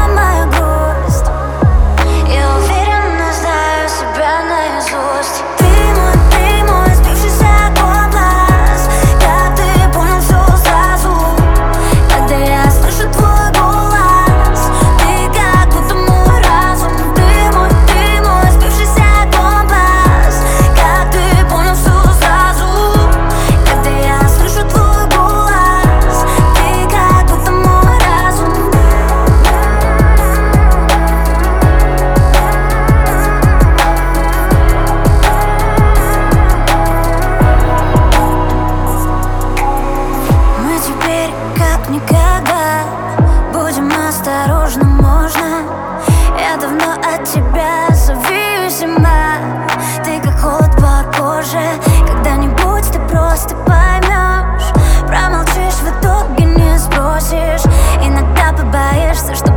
моя грусть. Я уверенно знаю себя наизусть. Ты мой сбившийся голос. Как ты понял все сразу, когда я слышу твой голос. Ты как будто мой разум. Ты мой сбившийся голос. Как ты понял все сразу, когда я слышу твой голос. Ты как будто мой разум. Мы теперь как никогда будем осторожны, можно. Я давно от тебя зависима. Ты как холод по коже. Когда-нибудь ты просто поймешь. Промолчишь, в итоге не спросишь. Иногда побоишься, что